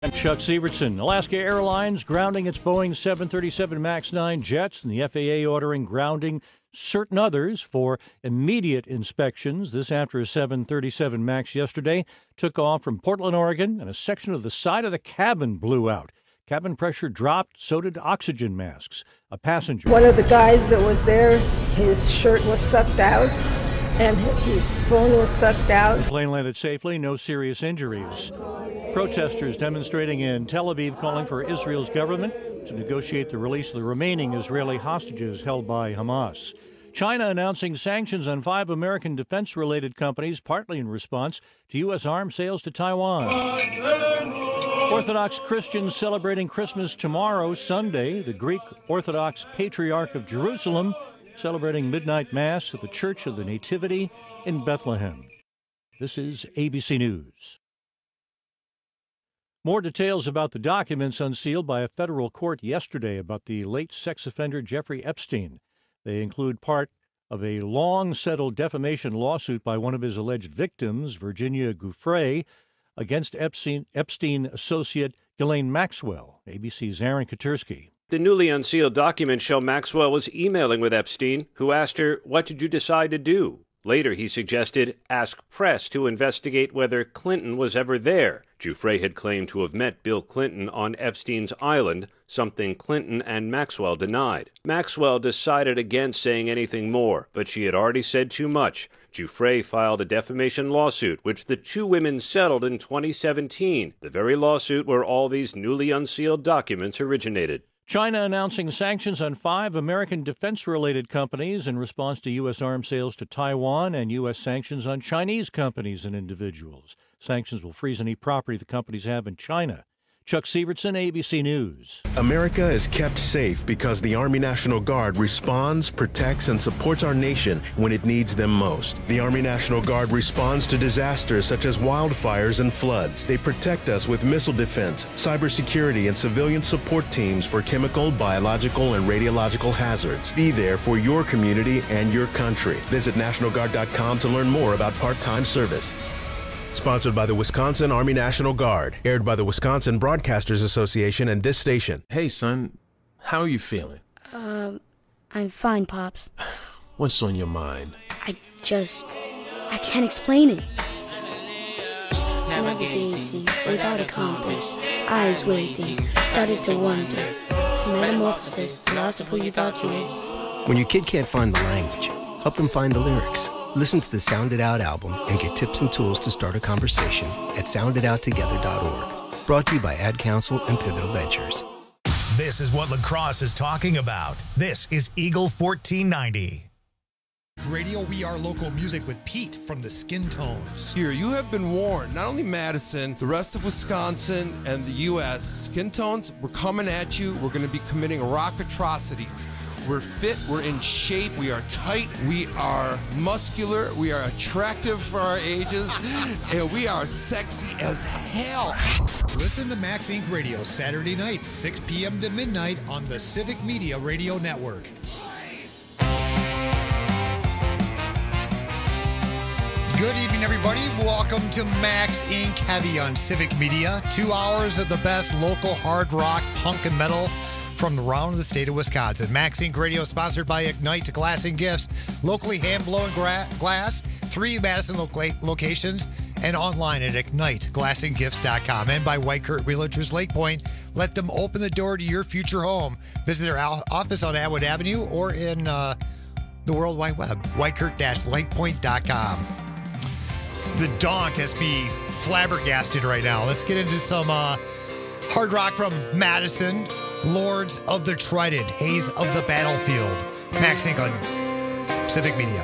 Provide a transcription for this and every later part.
I'm Chuck Sievertson. Alaska Airlines grounding its Boeing 737 MAX 9 jets, and the FAA ordering grounding certain others for immediate inspections. This after a 737 MAX yesterday took off from Portland, Oregon, and a section of the side of the cabin blew out. Cabin pressure dropped, so did oxygen masks. A passenger. One of the guys that was there, his shirt was sucked out and his phone was sucked out. The plane landed safely, no serious injuries. Protesters demonstrating in Tel Aviv calling for Israel's government to negotiate the release of the remaining Israeli hostages held by Hamas. China announcing sanctions on 5 American defense-related companies, partly in response to U.S. arms sales to Taiwan. Orthodox Christians celebrating Christmas tomorrow, Sunday. The Greek Orthodox Patriarch of Jerusalem celebrating midnight mass at the Church of the Nativity in Bethlehem. This is ABC News. More details about the documents unsealed by a federal court yesterday about the late sex offender Jeffrey Epstein. They include part of a long-settled defamation lawsuit by one of his alleged victims, Virginia Giuffre, against Epstein associate Ghislaine Maxwell. ABC's Aaron Katersky. The newly unsealed documents show Maxwell was emailing with Epstein, who asked her, "What did you decide to do?" Later, he suggested ask press to investigate whether Clinton was ever there. Giuffre had claimed to have met Bill Clinton on Epstein's island, something Clinton and Maxwell denied. Maxwell decided against saying anything more, but she had already said too much. Giuffre filed a defamation lawsuit, which the two women settled in 2017, the very lawsuit where all these newly unsealed documents originated. China announcing sanctions on 5 American defense-related companies in response to U.S. arms sales to Taiwan and U.S. sanctions on Chinese companies and individuals. Sanctions will freeze any property the companies have in China. Chuck Sievertson, ABC News. America is kept safe because the Army National Guard responds, protects, and supports our nation when it needs them most. The Army National Guard responds to disasters such as wildfires and floods. They protect us with missile defense, cybersecurity, and civilian support teams for chemical, biological, and radiological hazards. Be there for your community and your country. Visit NationalGuard.com to learn more about part-time service. Sponsored by the Wisconsin Army National Guard. Aired by the Wisconsin Broadcasters Association and this station. Hey, son. How are you feeling? I'm fine, Pops. What's on your mind? I can't explain it. Navigating without a compass, eyes waiting, started to wonder. Metamorphosis, the loss of who you thought you was. When your kid can't find the language, help them find the lyrics. Listen to the Sound It Out album and get tips and tools to start a conversation at sounditouttogether.org. Brought to you by Ad Council and Pivotal Ventures. This is what lacrosse is talking about. This is Eagle 1490. Radio, we are local music with Pete from the Skin Tones. Here, you have been warned. Not only Madison, the rest of Wisconsin and the U.S. Skin Tones, we're coming at you. We're going to be committing rock atrocities. We're fit, we're in shape, we are tight, we are muscular, we are attractive for our ages, and we are sexy as hell. Listen to Max Inc. Radio Saturday nights, 6 p.m. to midnight on the Civic Media Radio Network. Good evening, everybody. Welcome to Max Inc. Heavy on Civic Media. 2 hours of the best local hard rock, punk, and metal from around the state of Wisconsin. Max Inc. Radio sponsored by Ignite Glass and Gifts, locally hand-blown glass, 3 Madison locations, and online at IgniteGlassandGifts.com, and by White Kurt Realtors Lake Point. Let them open the door to your future home. Visit their office on Atwood Avenue or in the World Wide Web, whitekurt-lakepoint.com. The donk has me flabbergasted right now. Let's get into some hard rock from Madison. Lords of the Trident, Haze of the Battlefield. Max Inc. on Civic Media.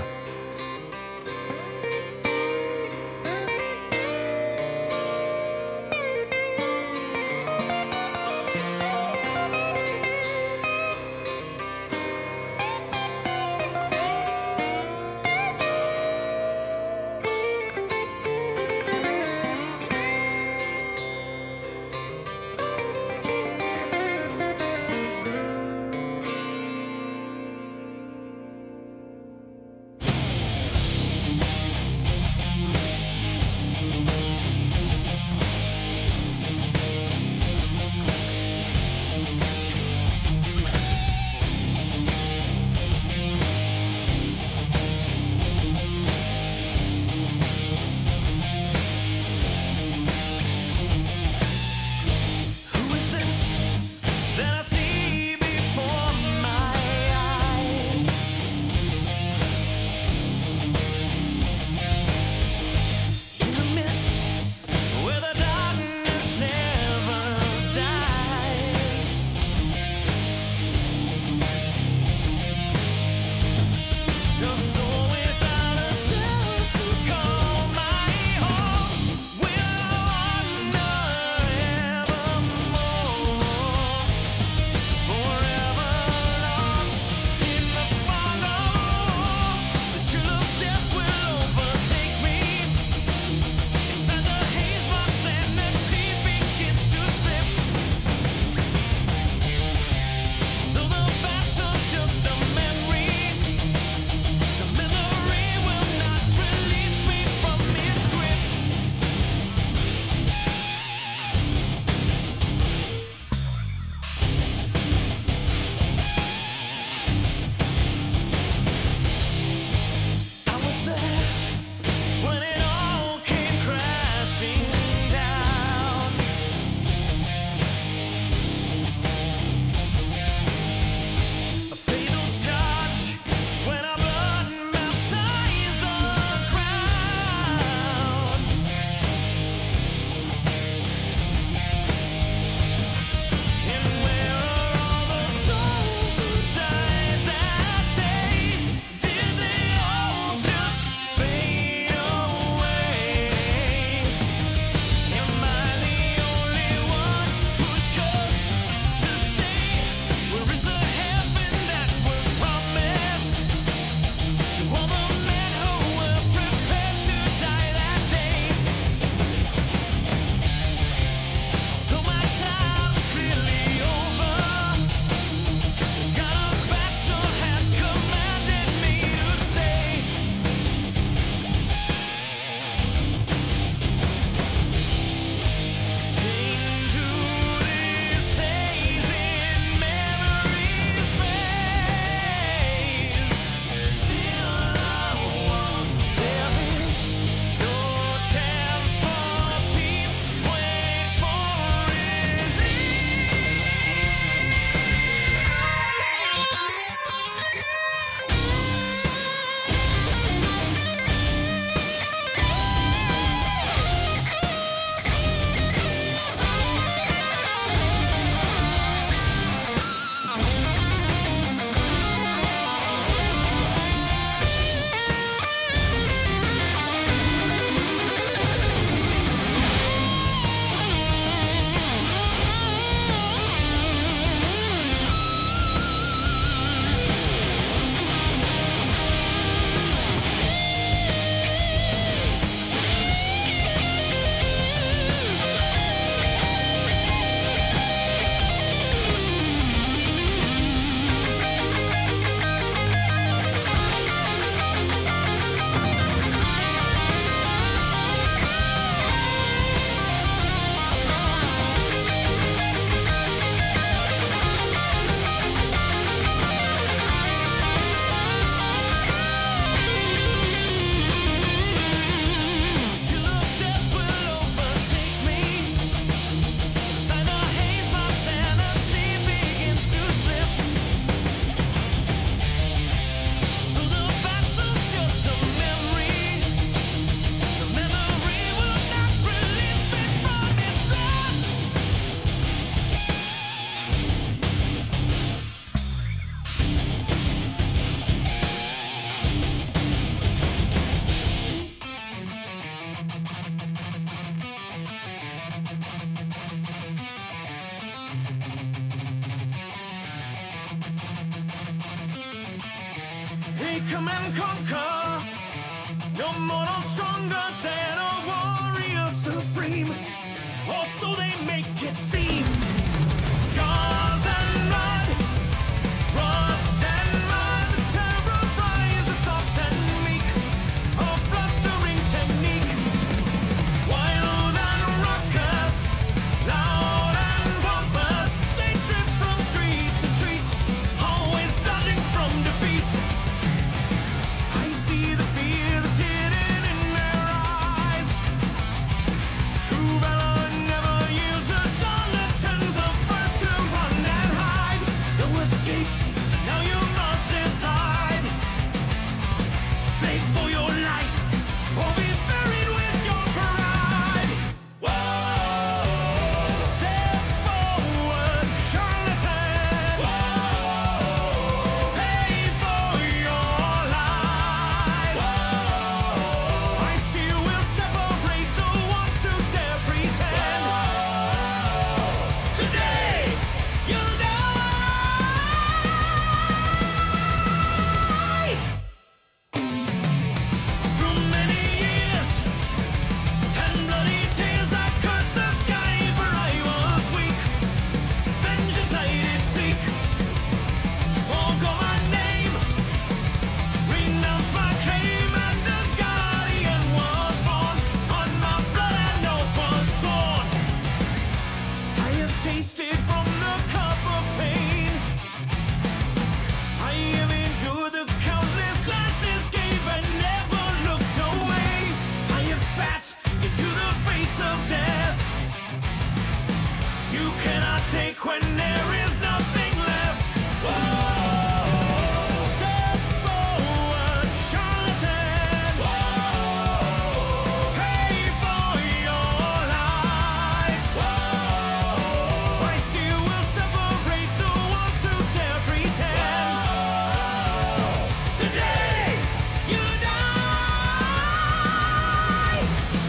Hey, come and conquer. No mortal stronger than a warrior supreme. Or so they make it seem. Scars and mud, rust and mud. Terror rises soft and meek. A blustering technique. Wild and raucous, loud and pompous. They drift from street to street, always dodging from defeat. I see the fear that's hidden in their eyes. True valor never yields. The charlatans are first to run and hide. No escape, so now you must decide. Beg for your life, or be buried with your pride. Whoa! Step forward, charlatan. Whoa! Pay for your lies. Whoa! I still will separate the ones who dare pretend. Whoa! Today, you'll die. Through many years and bloody tears, I cursed the sky, for I was weak. Vengeance I did seek. Forgot my name, renounced my claim, and the guardian was born. On my blood an oath was sworn. I have tasted from the cup of pain. I have endured the countless lashes, gave and never looked away. I have spat into the face of death. You cannot take when there is nothing left. Whoa! Step forward, charlatan. Whoa! Pay for your lies. Whoa! I still will separate the ones who dare pretend. Whoa! Today, you die.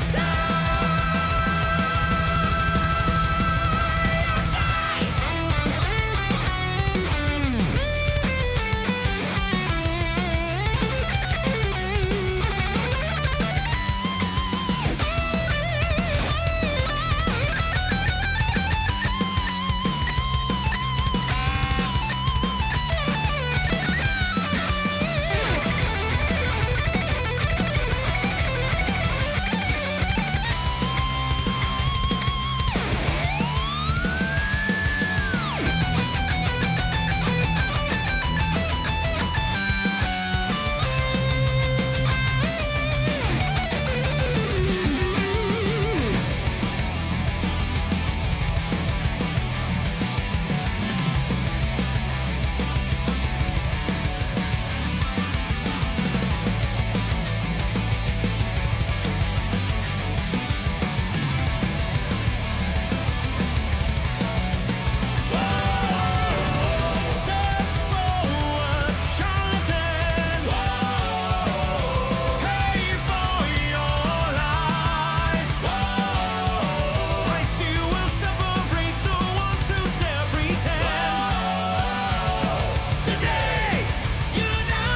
Step forward, charlatan. Whoa! Pay for your lies. Whoa! I still will separate the ones who dare pretend. Whoa! Today, you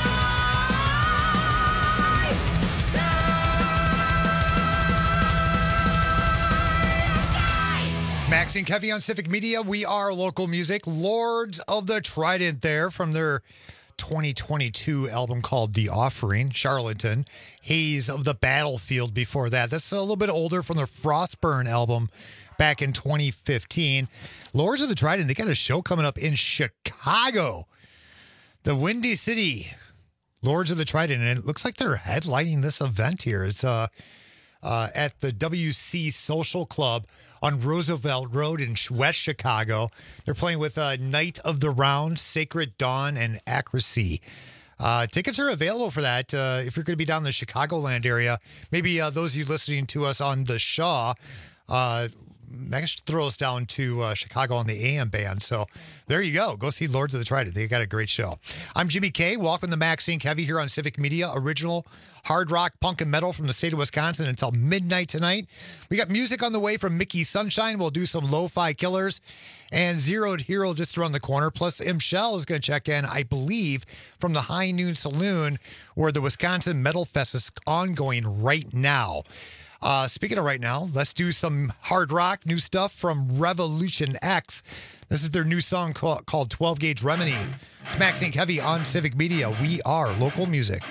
die. Maxine Kevy on Civic Media. We are local music. Lords of the Trident there from their 2022 album called The Offering. Charlatan. Haze of the Battlefield before that. That's a little bit older, from their Frostburn album back in 2015. Lords of the Trident, they got a show coming up in Chicago, the Windy City. Lords of the Trident, and it looks like they're headlining this event here. It's at the WC Social Club on Roosevelt Road in West Chicago. They're playing with Night of the Round, Sacred Dawn, and Accuracy. Tickets are available for that if you're going to be down in the Chicagoland area. Maybe those of you listening to us on the Shaw, Max throw us down to Chicago on the AM band. So there you go. Go see Lords of the Trident. They got a great show. I'm Jimmy K. Welcome to Max Inc. Heavy here on Civic Media. Original hard rock, punk, and metal from the state of Wisconsin until midnight tonight. We got music on the way from Mickey Sunshine. We'll do some Lo-Fi Killers and Zeroed Hero just around the corner. Plus, M. Shell is going to check in, I believe, from the High Noon Saloon, where the Wisconsin Metal Fest is ongoing right now. Speaking of right now, let's do some hard rock, new stuff from Revolution X. This is their new song called 12 Gauge Remedy. It's Max Inc. Heavy on Civic Media. We are local music.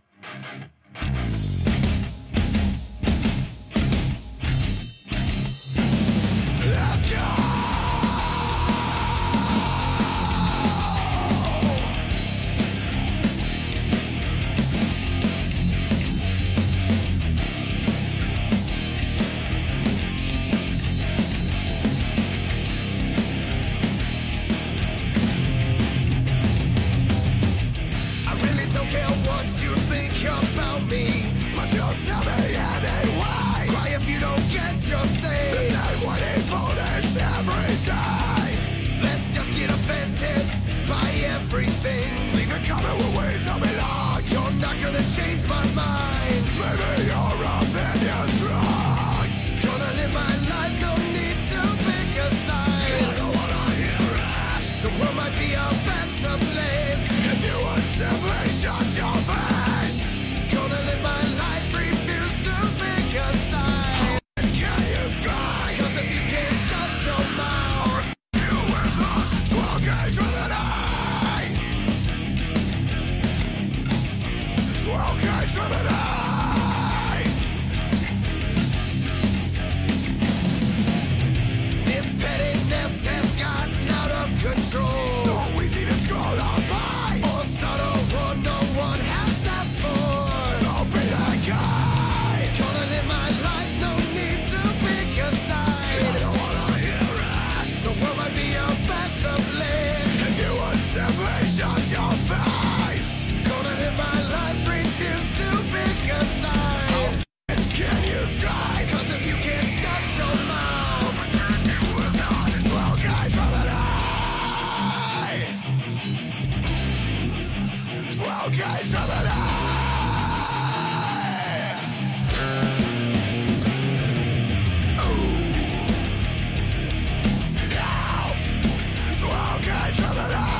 Let's go! Change my mind. Maybe your opinion's wrong. Gonna live my life, no need to pick a side. I don't wanna hear it. The world might be a better place if you would simply shut your face. Gonna live my life, refuse to pick a side. Can you scry? 'Cause if you can't shut your mouth, you will not walk a trinity. Okay, this pettiness has gotten out of control. So easy to scroll on by or start a war no one has asked for. Don't be that guy. Gonna live my life, no need to pick a side. I don't wanna hear it. The world might be a better place if you would simply shut your face. Gonna live my life, refuse to pick a side. Can you sky? 'Cause if you can't shut your mouth, you will not walk out from an eye. Walk out from an eye. Now, walk out from an eye.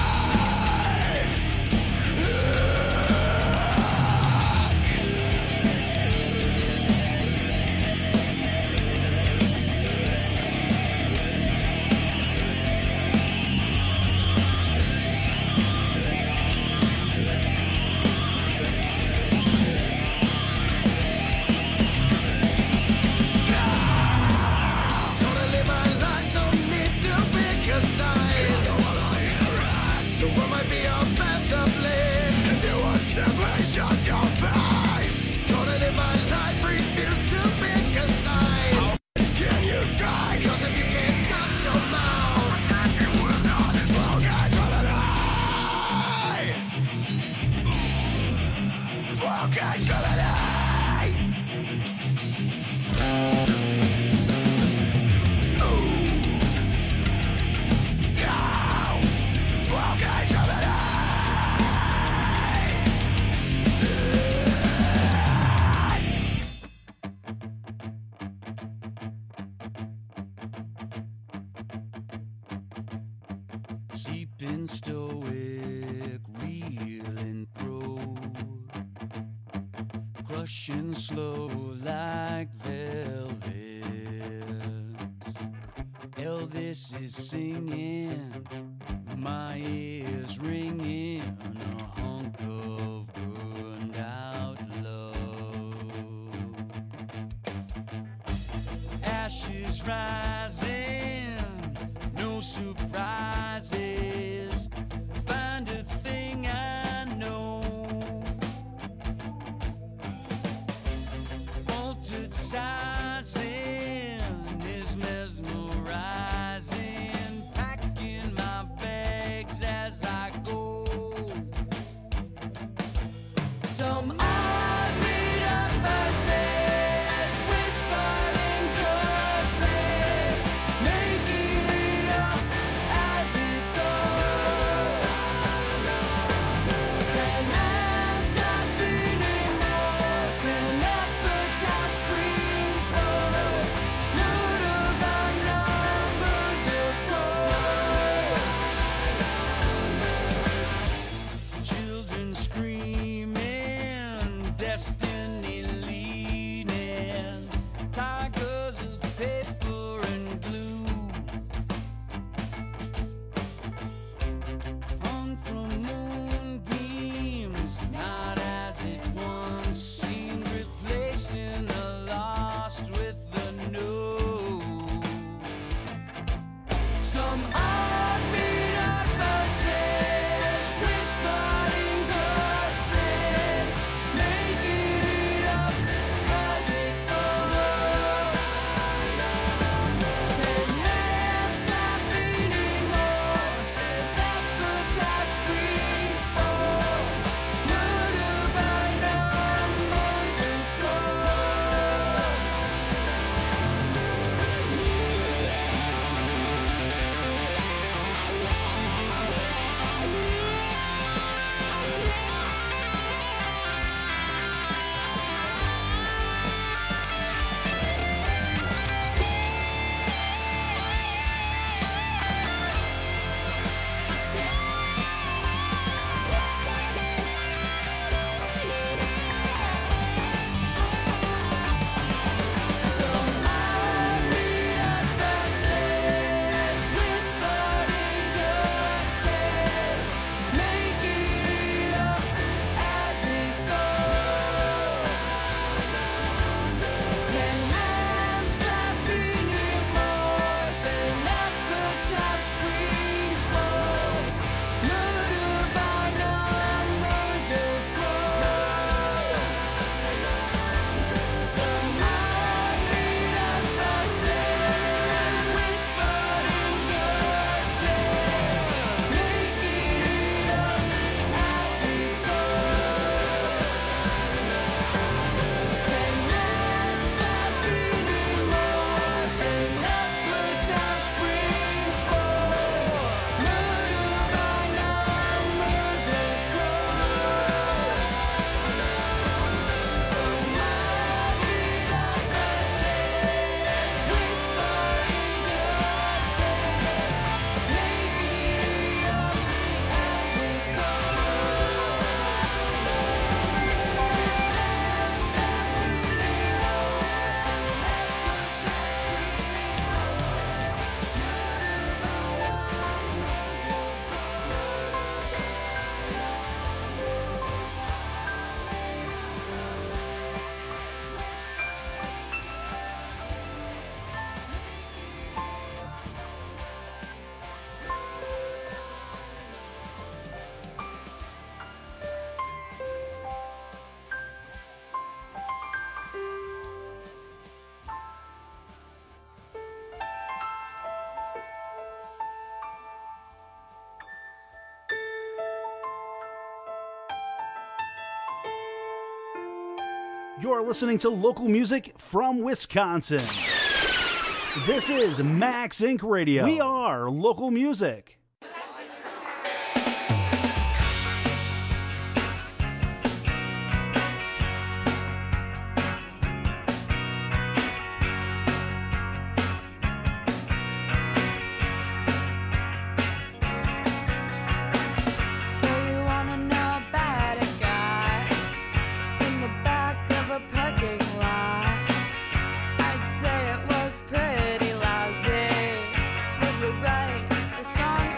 Shut your face. Gonna live my life, refuse to pick a side. Can you sky? 'Cause if you can't shut your mouth, you will not walk out from an eye. Walk out from an eye. Now, walk out from an eye. Seeping stoic, reeling through, crushing slow like velvet. Elvis is singing, my ears ringing, a hunk of burned out love. Ashes rising, no surprises. Find a thing I know. Altered sizing is mesmerizing. Packing my bags as I go. Some unread verses whispered in curses. Some upbeat verses, whispering curses, making it up as it goes. 10 hands clapping in motion, that the task brings forth. Murder by numbers of You're listening to local music from Wisconsin. This is Max Inc. Radio. We are local music. Pretty lousy, but you're right, the song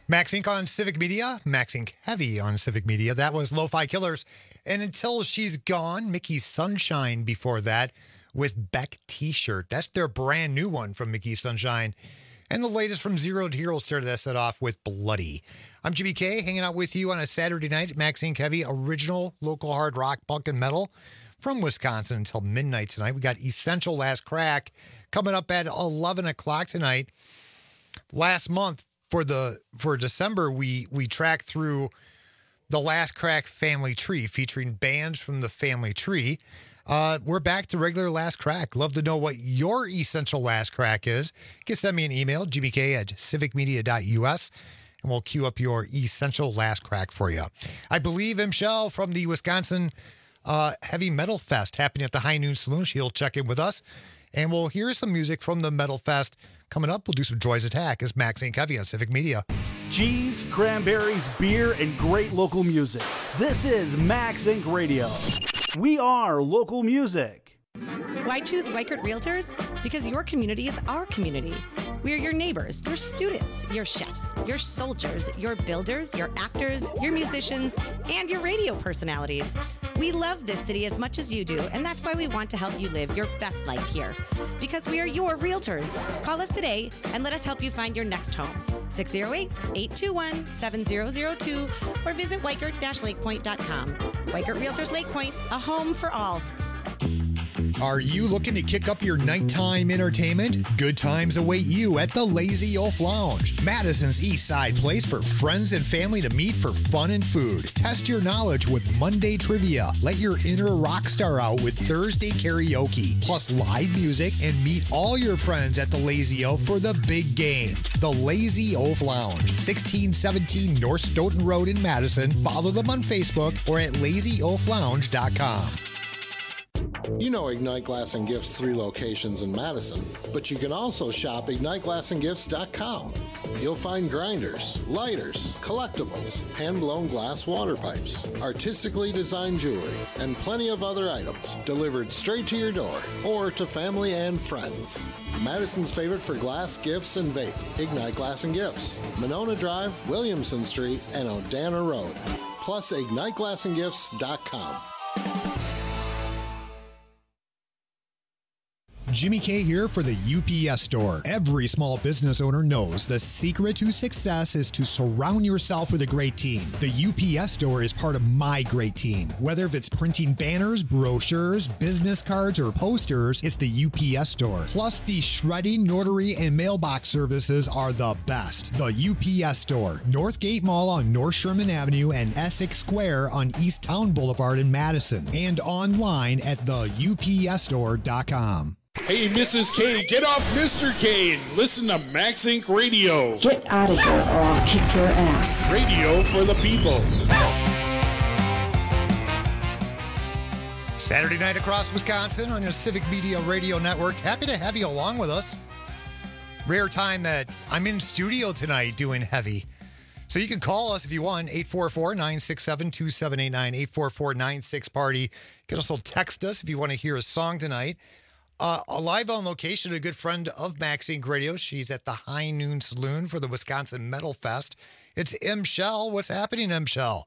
Max Inc. on Civic Media, Max Inc. Heavy on Civic Media. That was Lo-Fi Killers. And Until She's Gone, Mickey Sunshine before that with Beck T-Shirt. That's their brand new one from Mickey Sunshine. And the latest from Zero to Hero started that set off with Bloody. I'm Jimmy K, hanging out with you on a Saturday night at Max Inc. Heavy, original local hard rock, punk, and metal from Wisconsin until midnight tonight. We got Essential Last Crack coming up at 11 o'clock tonight. Last month, for December, we tracked through the Last Crack family tree, featuring bands from the family tree. We're back to regular Last Crack. Love to know what your essential Last Crack is. You can send me an email, gbk@civicmedia.us, and we'll queue up your essential Last Crack for you. I believe Michelle from the Wisconsin Heavy Metal Fest happening at the High Noon Saloon. She'll check in with us, and we'll hear some music from the Metal Fest. Coming up, we'll do some Joy's Attack as Max Inc. Heavy on Civic Media. Cheese, cranberries, beer, and great local music. This is Max Inc. Radio. We are local music. Why choose Weichert Realtors? Because your community is our community. We are your neighbors, your students, your chefs, your soldiers, your builders, your actors, your musicians, and your radio personalities. We love this city as much as you do, and that's why we want to help you live your best life here. Because we are your realtors. Call us today and let us help you find your next home. 608-821-7002 or visit Weichert-LakePoint.com. Weichert Realtors Lake Point, a home for all. Are you looking to kick up your nighttime entertainment? Good times await you at the Lazy Oaf Lounge, Madison's East Side place for friends and family to meet for fun and food. Test your knowledge with Monday trivia. Let your inner rock star out with Thursday karaoke, plus live music, and meet all your friends at the Lazy Oaf for the big game. The Lazy Oaf Lounge, 1617 North Stoughton Road in Madison. Follow them on Facebook or at lazyoaflounge.com. You know Ignite Glass and Gifts' 3 locations in Madison, but you can also shop IgniteGlassandGifts.com. You'll find grinders, lighters, collectibles, hand-blown glass water pipes, artistically designed jewelry, and plenty of other items delivered straight to your door or to family and friends. Madison's favorite for glass, gifts, and vape, Ignite Glass and Gifts, Monona Drive, Williamson Street, and Odana Road. Plus IgniteGlassandGifts.com. Jimmy K here for the UPS Store. Every small business owner knows the secret to success is to surround yourself with a great team. The UPS Store is part of my great team. Whether it's printing banners, brochures, business cards, or posters, it's the UPS Store. Plus, the shredding, notary, and mailbox services are the best. The UPS Store, Northgate Mall on North Sherman Avenue and Essex Square on East Town Boulevard in Madison, and online at theupsstore.com. Hey, Mrs. K, get off Mr. K and listen to Max Inc. Radio. Get out of here or I'll kick your ass. Radio for the people. Saturday night across Wisconsin on your Civic Media Radio Network. Happy to have you along with us. Rare time that I'm in studio tonight doing heavy. So you can call us if you want, 844-967-2789, 844-96-PARTY. You can also text us if you want to hear a song tonight. Live on location, a good friend of Max Inc. Radio. She's at the High Noon Saloon for the Wisconsin Metal Fest. It's Michelle. What's happening, Michelle?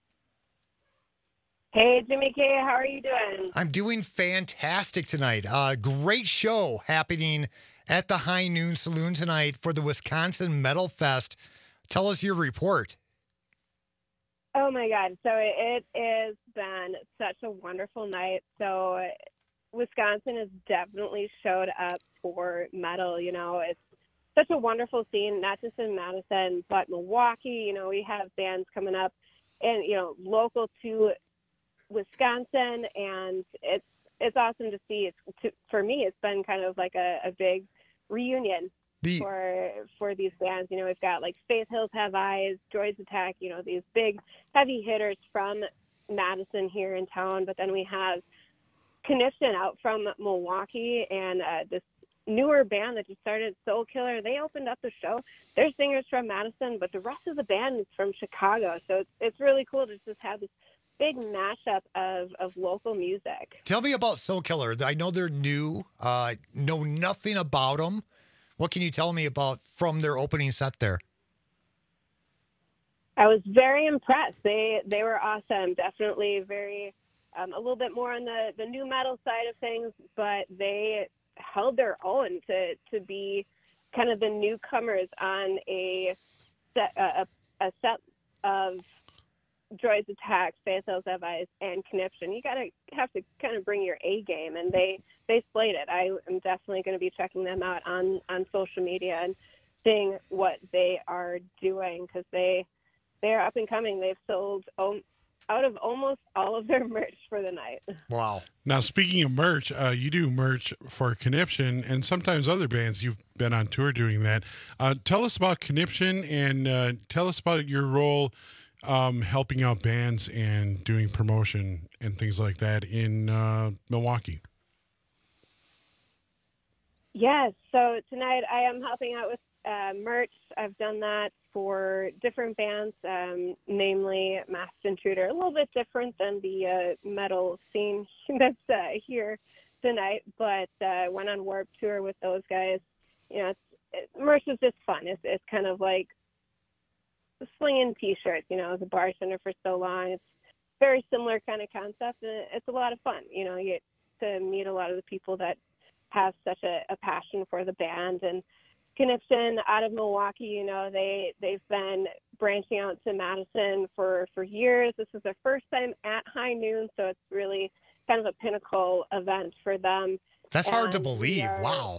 Hey, Jimmy K. How are you doing? I'm doing fantastic tonight. Great show happening at the High Noon Saloon tonight for the Wisconsin Metal Fest. Tell us your report. Oh, my God. So it has been such a wonderful night. So Wisconsin has definitely showed up for metal. You know, it's such a wonderful scene, not just in Madison, but Milwaukee. You know, we have bands coming up and, you know, local to Wisconsin, and it's awesome to see. For me, it's been kind of like a big reunion for these bands. You know, we've got like Faith Hills Have Eyes, Joy's Attack, you know, these big heavy hitters from Madison here in town, but then we have Condition out from Milwaukee, and this newer band that just started, Soul Killer. They opened up the show. They're singers from Madison, but the rest of the band is from Chicago. So it's really cool to just have this big mashup of local music. Tell me about Soul Killer. I know they're new. Know nothing about them. What can you tell me about from their opening set there? I was very impressed. They were awesome. Definitely very a little bit more on the new metal side of things, but they held their own to be kind of the newcomers on a set of Droids Attack, Faithos Evais, and Conniption. You have to kind of bring your A game, and they slayed it. I am definitely going to be checking them out on social media and seeing what they are doing, because they are up and coming. They've sold out of almost all of their merch for the night. Wow. Now, speaking of merch, you do merch for Conniption and sometimes other bands. You've been on tour doing that. Tell us about Conniption and tell us about your role helping out bands and doing promotion and things like that in Milwaukee. Yes, so tonight I am helping out with merch. I've done that for different bands, namely Masked Intruder. A little bit different than the metal scene that's here tonight, but went on Warped Tour with those guys. You know, merch is just fun. It's kind of like slinging T-shirts. You know, as a bartender for so long, it's very similar kind of concept, and it's a lot of fun. You know, you get to meet a lot of the people that have such a passion for the band. And Conniption out of Milwaukee, you know, they've been branching out to Madison for years. This is their first time at High Noon, so it's really kind of a pinnacle event for them. That's hard to believe. Wow.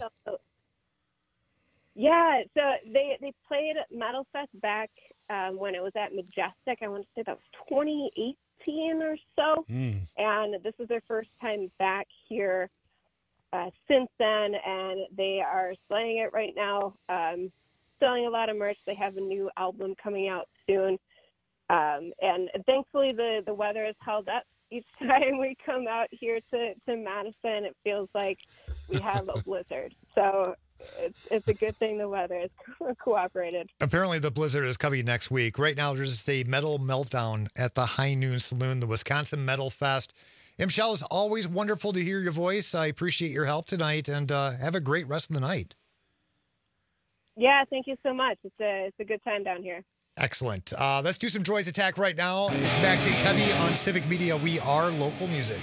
Yeah, so they played Metal Fest back when it was at Majestic. I want to say that was 2018 or so. And this is their first time back here since then, and they are slaying it right now, selling a lot of merch. They have a new album coming out soon, and thankfully the weather has held up. Each time we come out here to Madison, it feels like we have a blizzard, so it's a good thing the weather has cooperated. Apparently the blizzard is coming next week. Right now there's a metal meltdown at the High Noon Saloon, the Wisconsin Metal Fest. Michelle, it's always wonderful to hear your voice. I appreciate your help tonight, and have a great rest of the night. Yeah, thank you so much. It's a good time down here. Excellent. Let's do some Droids Attack right now. It's Max and Kevy on Civic Media. We are local music.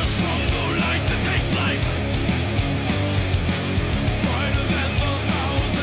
Brighter than the 1,000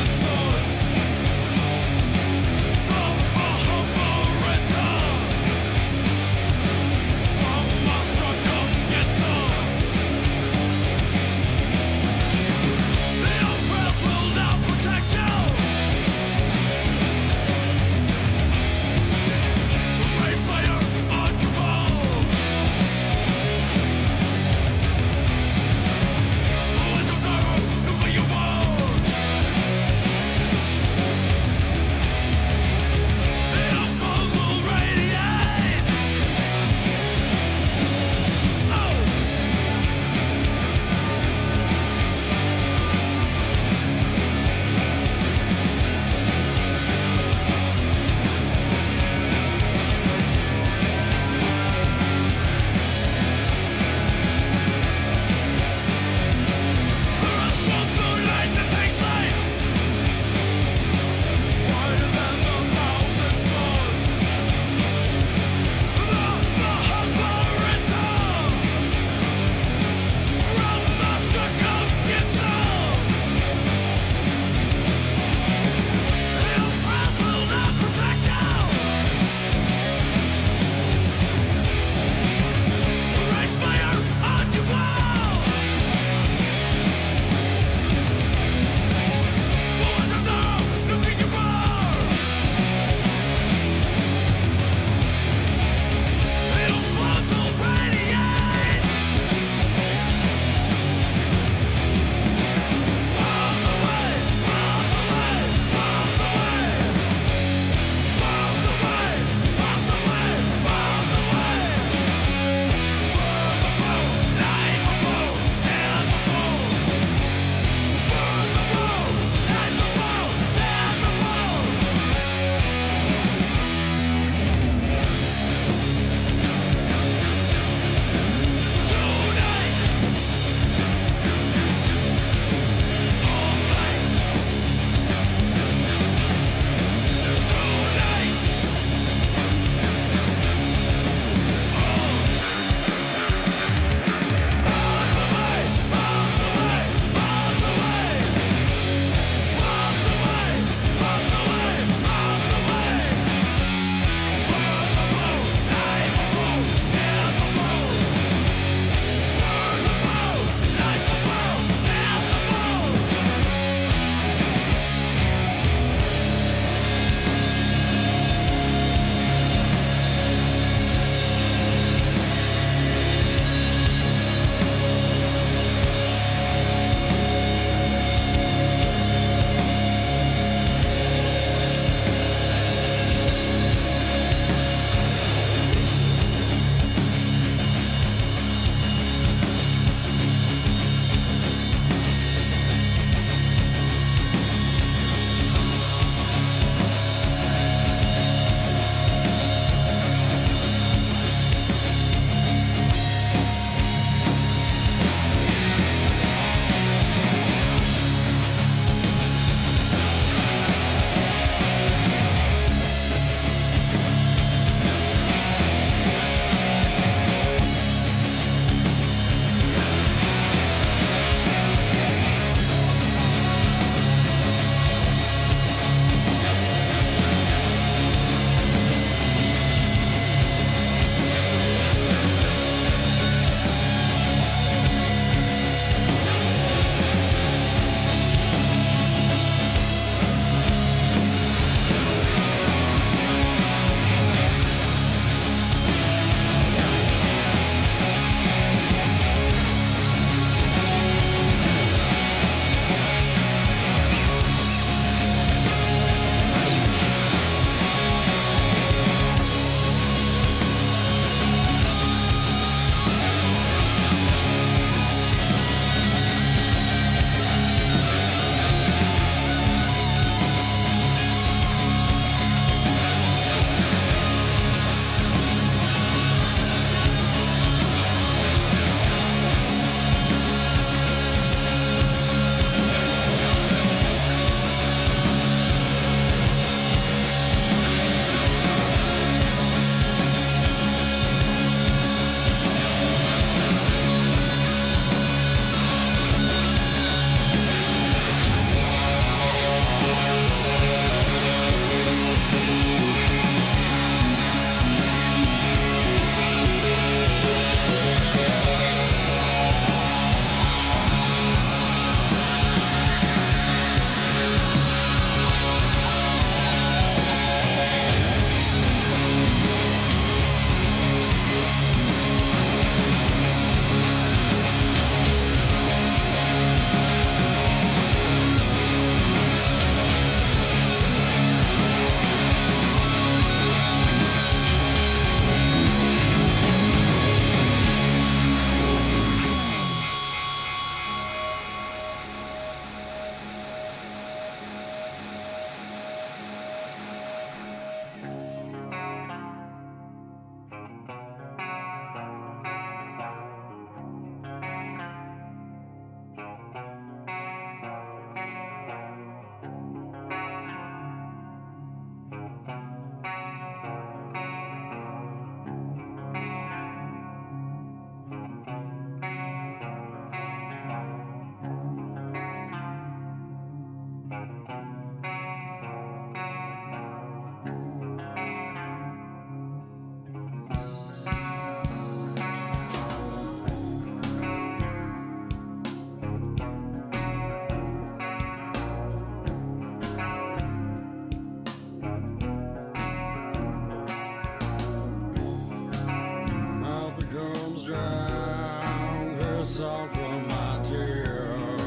salt from my tears.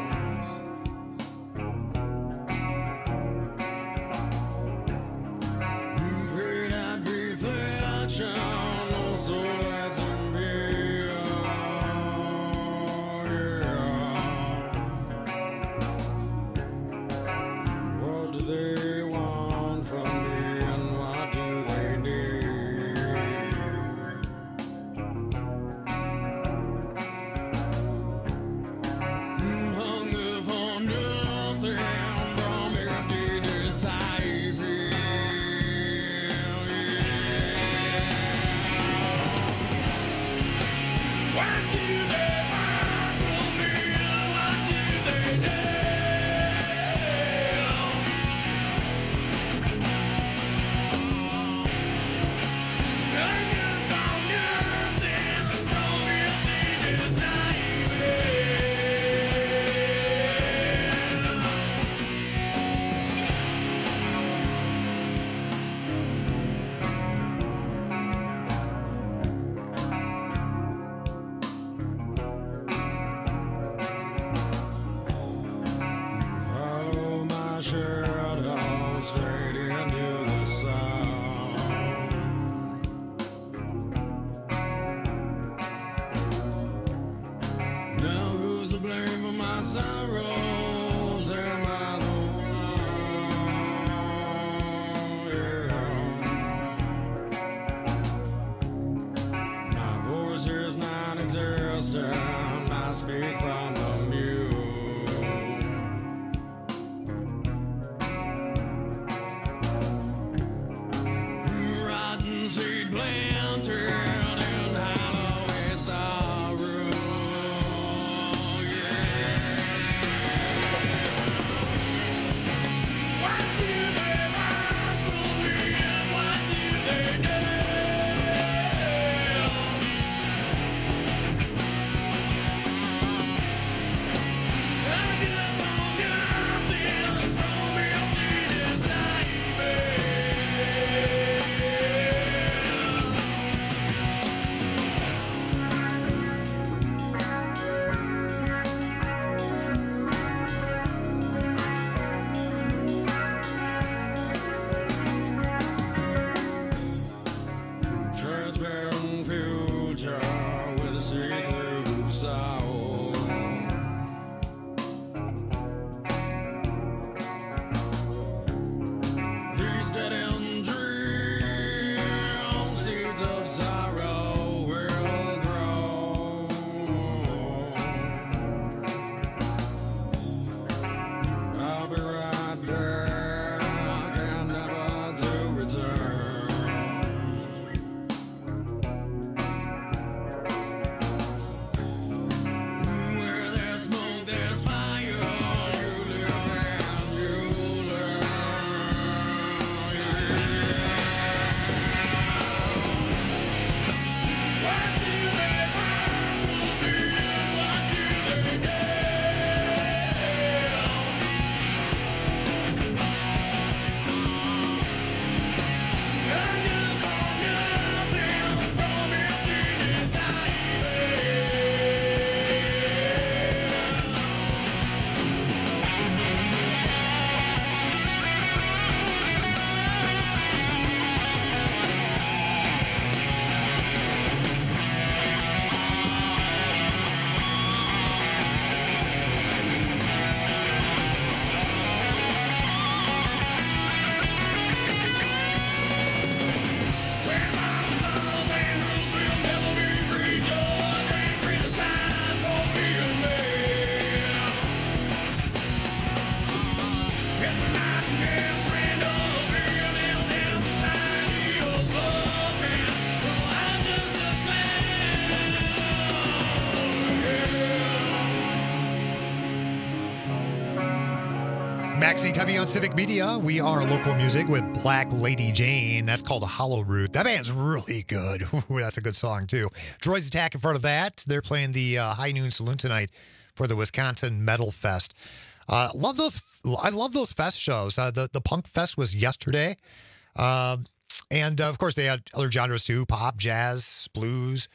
Faded reflection, also let them be. What do they want from me and what do they need? Hunger for nothing from emptiness I feel. What do they want from me and what do they need? Follow my shadow straight into the sun. Now who's to blame for my sorrows? Am I the one? Yeah. My voice is non-existent. I speak from the mute. Rotten seed planted in Holloway Star Road. What do they want from me and what do they need? I get nothing from emptiness I feel. Transparent future with a see-through soul. These dead-end dreams, seeds of sorrow will grow. I'll be right back and never to return. Where there's smoke, there's fire. You live and you learn. What do they want from me and what do they need? I get nothing from emptiness I feel. Maxine Covey on Civic Media. We are local music with Black Lady Jane. That's called Hollow Root. That band's really good. Ooh, that's a good song, too. Droids Attack in front of that. They're playing the High Noon Saloon tonight for the Wisconsin Metal Fest. I love those fest shows. The Punk Fest was yesterday. And, of course, they had other genres, too. Pop, jazz, blues.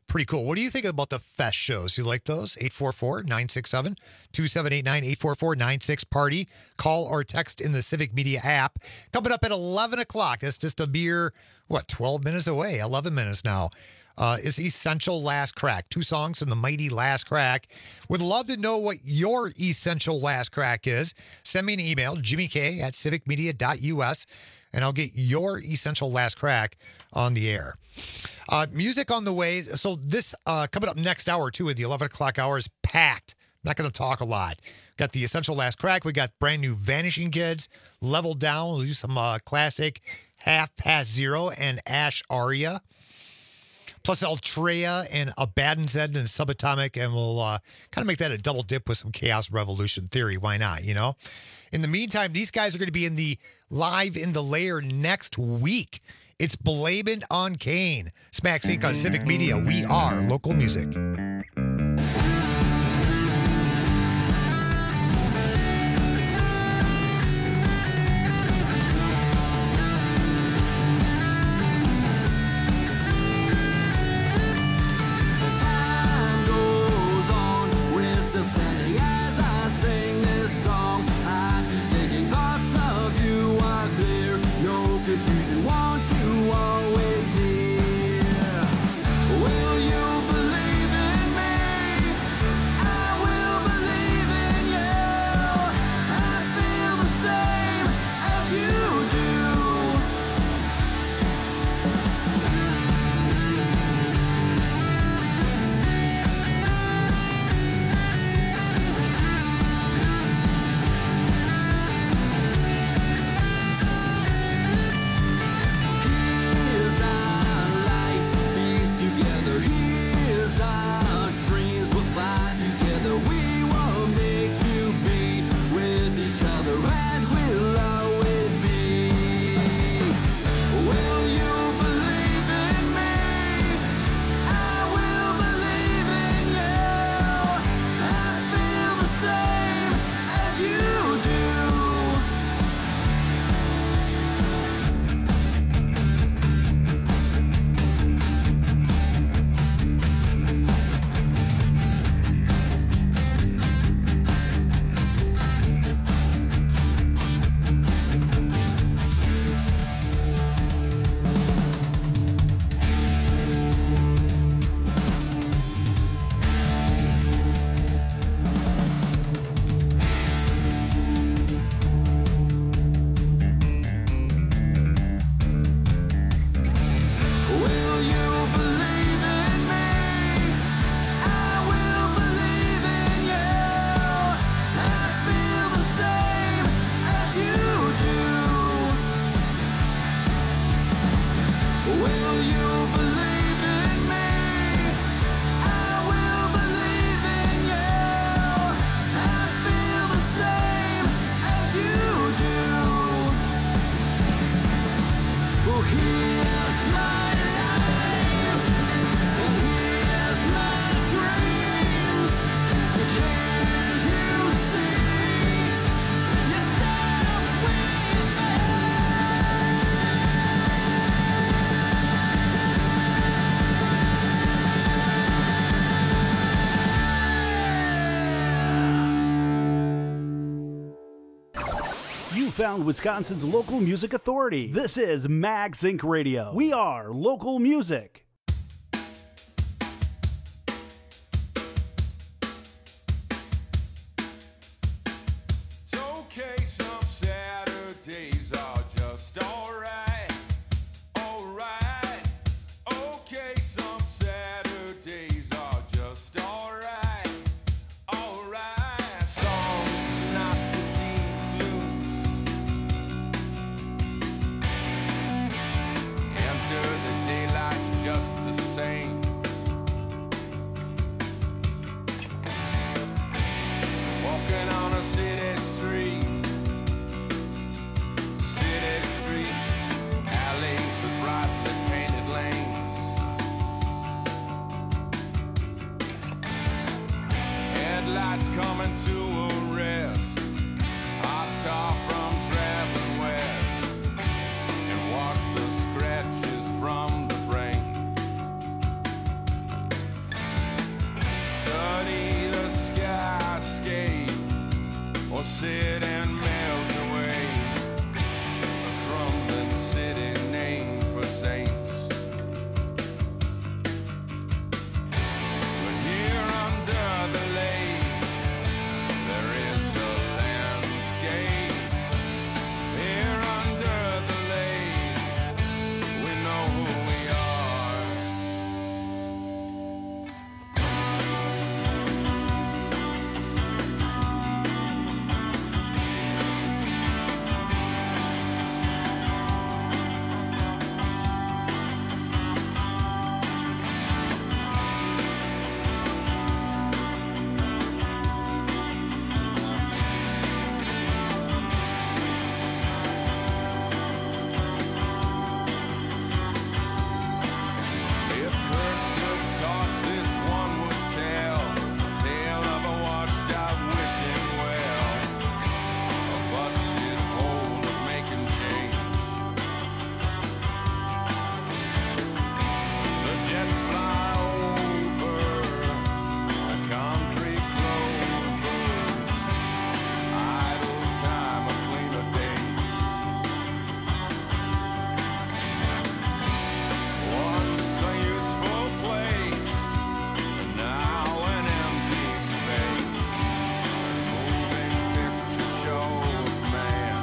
Pretty cool. What do you think about the fest shows? You like those? 844-967-2789, 844-96-PARTY. Call or text in the Civic Media app. Coming up at 11 o'clock. That's just a mere, 12 minutes away? 11 minutes now. Is Essential Last Crack. 2 songs from the mighty Last Crack. Would love to know what your Essential Last Crack is. Send me an email, jimmyk@civicmedia.us, and I'll get your Essential Last Crack on the air. Music on the way. So this coming up next hour, too, at the 11 o'clock hour is packed. Not going to talk a lot. Got the Essential Last Crack. We got brand new Vanishing Kids, Level Down. We'll do some classic Half Past Zero and Ash Aria. Plus Altrea and Abaddon Zed and Subatomic, and we'll kind of make that a double dip with some Chaos Revolution Theory. Why not, you know? In the meantime, these guys are going to be in the Live in the Lair next week. It's Blame It on Kane. Smack Sync on Civic Media. We are local music. Won't you always near? Will you believe in me? I will believe in you. I feel the same as you do. Here's our life, piece together. Here's our dreams, we'll fly together. We were made to be with each other, and we'll always be. Will you believe in me? I will believe in you. I feel the same as you do. Will you believe in me? I will believe in you. I feel the same as you do. Will you believe in me? I will believe in you. I feel the same as you do. Well, here's my life, and here's my dreams. Can't you see yourself with me? You found Wisconsin's local music authority. This is Mag Sync Radio. We are local music. It's okay, some Saturdays are just alright. Alright. Okay, some Saturdays are just alright. Alright. Songs not the deep blue. Enter the daylight just the same. Walking on a city street, alleys with brightly painted lanes. Headlights coming to a rest, hot tar from traveling west, and wash the scratches from the brain. or sit and melt away. A crumbling city named for saints. But here under the lake, there is a landscape. Here under the lake, we know who we are. If curves could talk, this one would tell a tale of a washed-out wishing well, a busted hole of making change. The jets fly over the concrete clovers, idle time of cleaner days. Once a useful place, and now an empty space. Moving picture show of man.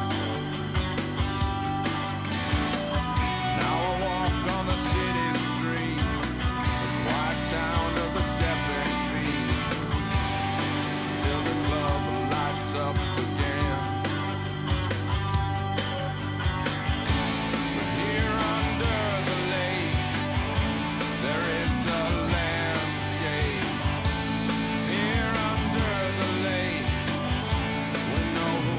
Now I walk on the city street, the quiet sound of the stepping feet, till the club lights up again. But here under the lake, there is a landscape. Here under the lake, we know who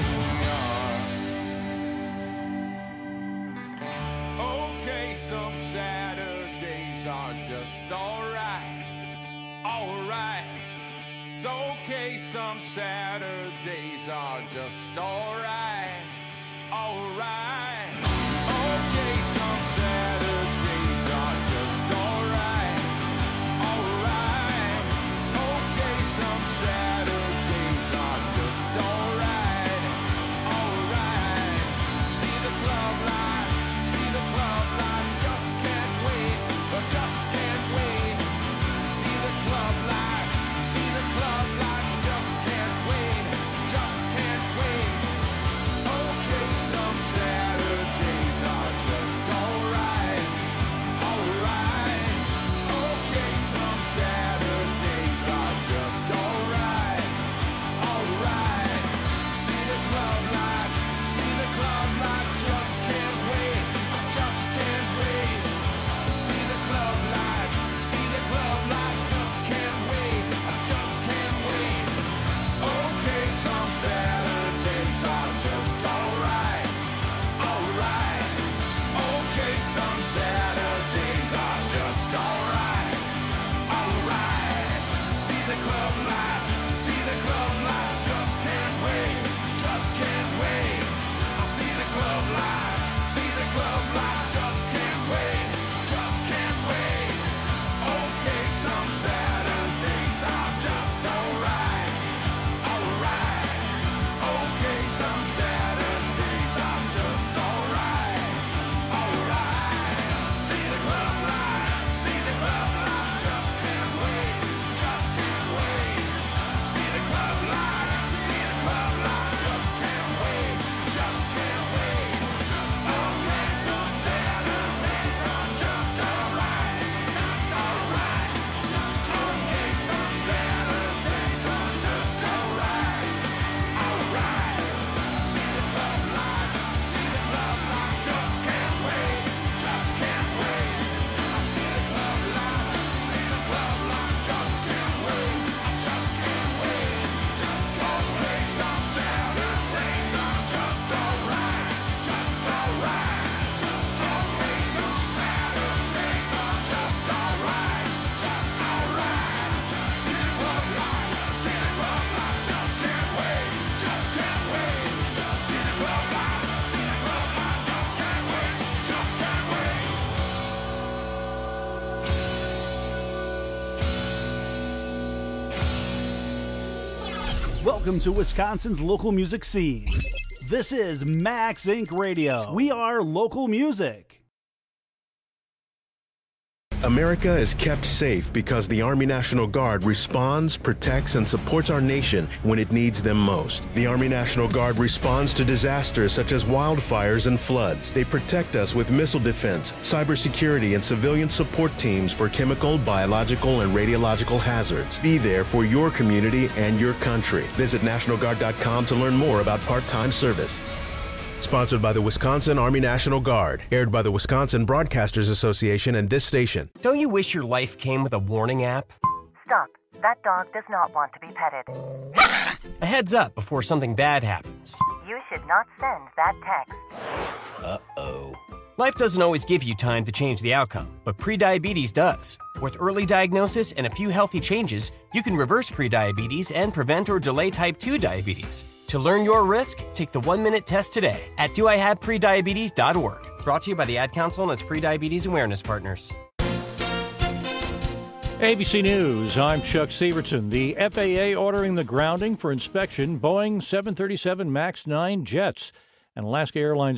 we are. Okay, some Saturdays are just alright, alright. It's okay, some Saturdays are just alright, alright. Okay, some Saturdays are just alright, alright. Okay, some Saturdays are just alright, alright. See the club lights, just can't wait, just can't wait. See the club lights, just can't wait, just can't wait. Okay, some Saturdays are just alright, alright. Okay, some Saturdays are just alright, alright. See the club lights, just can't wait, just can't wait. See the club lights, just can't wait, just can't wait. Okay, some Saturdays are just alright, alright. Okay, some Saturdays are just alright, alright. See the club lights, just can't wait, just can't wait. See the club lights, just can't wait, just can't wait. Okay, some Saturdays are just alright, alright. Okay, some Saturdays are just alright, alright. See the club lights, just can't wait, just can't wait. Welcome to Wisconsin's local music scene. This is Max Inc. Radio. We are local music. America is kept safe because the Army National Guard responds, protects, and supports our nation when it needs them most. The Army National Guard responds to disasters such as wildfires and floods. They protect us with missile defense, cybersecurity, and civilian support teams for chemical, biological, and radiological hazards. Be there for your community and your country. Visit NationalGuard.com to learn more about part-time service. Sponsored by the Wisconsin Army National Guard. Aired by the Wisconsin Broadcasters Association and this station. Don't you wish your life came with a warning app? Stop. That dog does not want to be petted. A heads up before something bad happens. You should not send that text. Uh-oh. Life doesn't always give you time to change the outcome, but prediabetes does. With early diagnosis and a few healthy changes, you can reverse prediabetes and prevent or delay type 2 diabetes. To learn your risk, take the 1-minute test today at doihaveprediabetes.org. Brought to you by the Ad Council and its prediabetes awareness partners. ABC News, I'm Chuck Severson. The FAA ordering the grounding for inspection Boeing 737 MAX 9 jets. And Alaska Airlines